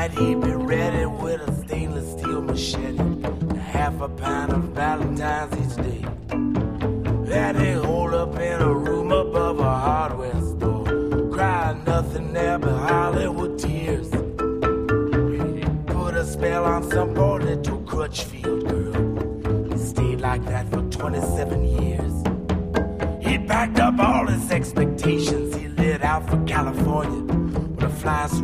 night he'd be ready with a stainless steel machete, and half a pound of Valentine's each day. That they hold up in a room above a hardware store, crying nothing there but Hollywood tears. He put a spell on some poor little Crutchfield girl. He stayed like that for 27 years. He packed up all his expectations. He lit out for California with a flying